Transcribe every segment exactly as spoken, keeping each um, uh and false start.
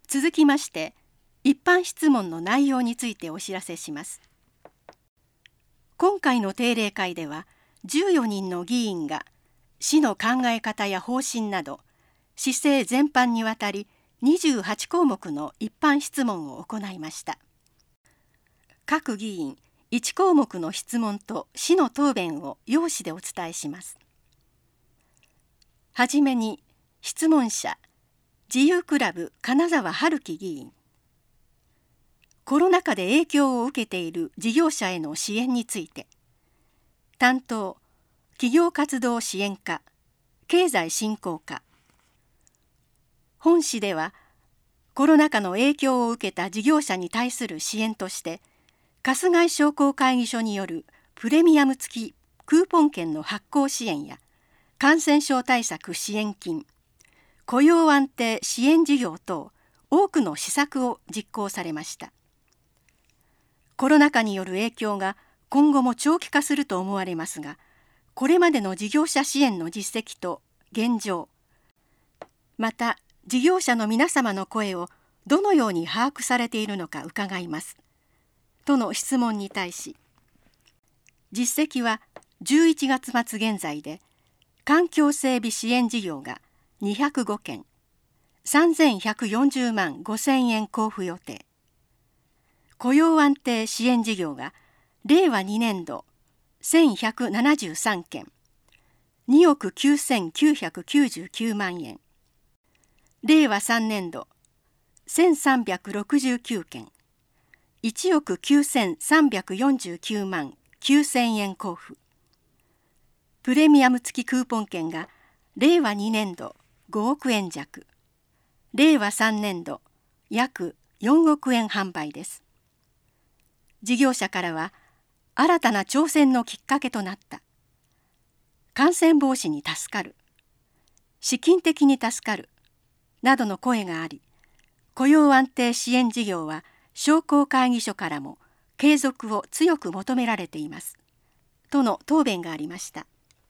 続きまして一般質問の内容についてお知らせします。今回の定例会ではじゅうよにんの議員が市の考え方や方針など市政全般にわたりにじゅうはちこうもくの一般質問を行いました。各議員いちこうもくの質問と市の答弁を要旨でお伝えします。はじめに質問者自由クラブ金沢春樹議員。コロナ禍で影響を受けている事業者への支援について、担当企業活動支援課経済振興課。本市ではコロナ禍の影響を受けた事業者に対する支援として春日井商工会議所によるプレミアム付きクーポン券の発行支援や感染症対策支援金、雇用安定支援事業等多くの施策を実行されました。コロナ禍による影響が今後も長期化すると思われますが、これまでの事業者支援の実績と現状、また事業者の皆様の声をどのように把握されているのか伺います。との質問に対し、実績はじゅういちがつまつ現在で、環境整備支援事業がにひゃくごけん、さんぜんひゃくよんじゅうまんごせんえん交付予定。雇用安定支援事業がれいわにねんどせんひゃくななじゅうさんけん、におくきゅうせんきゅうひゃくきゅうじゅうきゅうまんえん。れいわさんねんどせんさんびゃくろくじゅうきゅうけん、いちおくきゅうせんさんびゃくよんじゅうきゅうまんきゅうせんえん交付。プレミアム付きクーポン券がれいわにねんどごおくえんじゃく、れいわさんねんど約よんおくえん販売です。事業者からは新たな挑戦のきっかけとなった、感染防止に助かる、資金的に助かるなどの声があり、雇用安定支援事業は商工会議所からも継続を強く求められていますとの答弁がありました。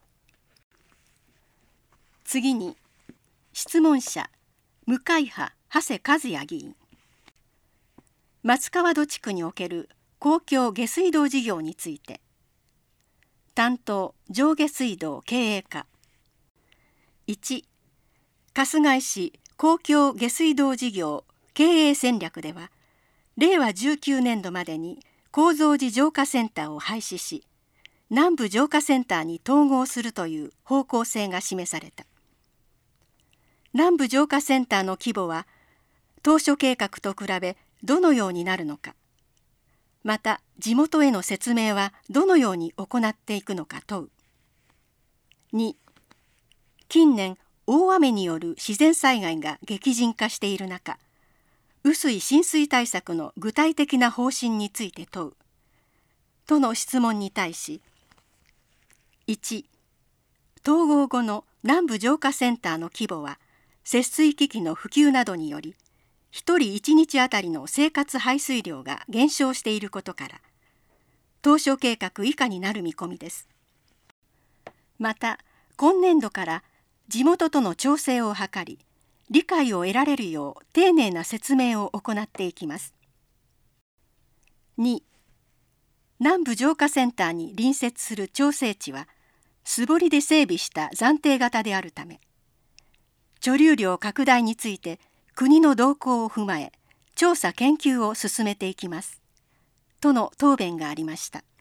次に質問者向派長谷和也議員。松川戸地区における公共下水道事業について、担当上下水道経営課。いち、春日井市公共下水道事業経営戦略では、れいわじゅうきゅうねんどまでに構造寺浄化センターを廃止し、南部浄化センターに統合するという方向性が示された。南部浄化センターの規模は当初計画と比べどのようになるのか、また地元への説明はどのように行っていくのか問う。に、近年大雨による自然災害が激甚化している中、雨水浸水対策の具体的な方針について問う。との質問に対し、いち、統合後の南部浄化センターの規模は節水機器の普及などによりひとりいちにちあたりの生活排水量が減少していることから当初計画以下になる見込みです。また今年度から地元との調整を図り理解を得られるよう丁寧な説明を行っていきます。に、南部浄化センターに隣接する調整池は素掘りで整備した暫定型であるため、貯留量拡大について国の動向を踏まえ調査研究を進めていきますとの答弁がありました。